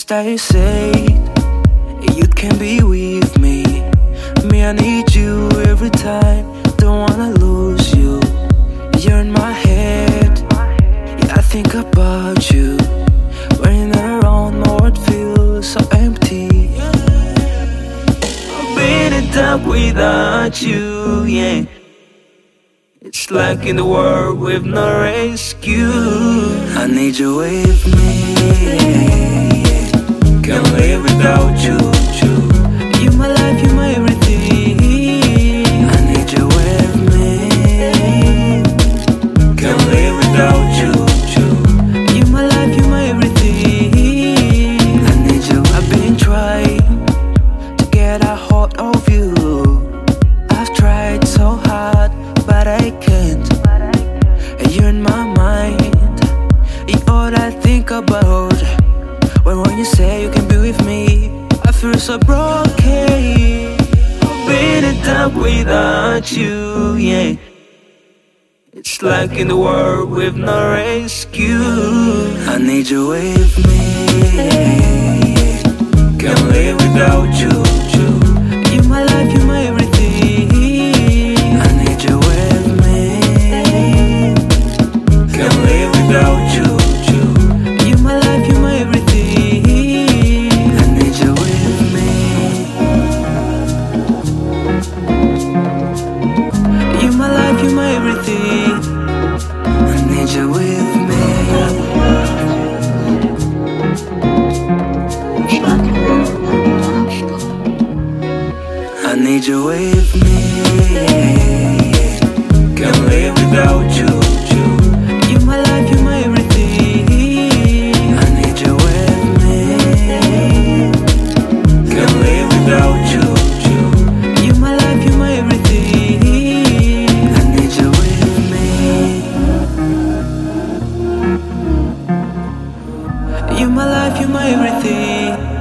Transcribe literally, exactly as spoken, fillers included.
that you said you can be with me. Me, I need you every time. Don't wanna lose you. You're in my head. Yeah, I think about you. When you're not around, my world feels so empty. I've been in dark without you, yeah. It's like in the world with no rescue. I need you with me. Can't live without you, you. You my life, you my everything. I need you with me. Can't live without you, you. You my life, you my everything. I need you. I've been trying to get a hold of you. I've tried so hard, but I can't. You're in my mind. You're all I think about. When, when you say you can be with me, I feel so broken. I've been in dark without you, yeah. It's like in the world with no rescue. I need you with me. Can't live without you, you. You my life, you my everything. I need you with me. Can't live without you, you. You my life, you my everything. I need you with me. You my life, you my everything. I need you with me. I need you with me. Can't live without you, you. You my life, you my everything. I need you with me. Can't live without you, you. You my life, you my everything. I need you with me. You my life, you my everything.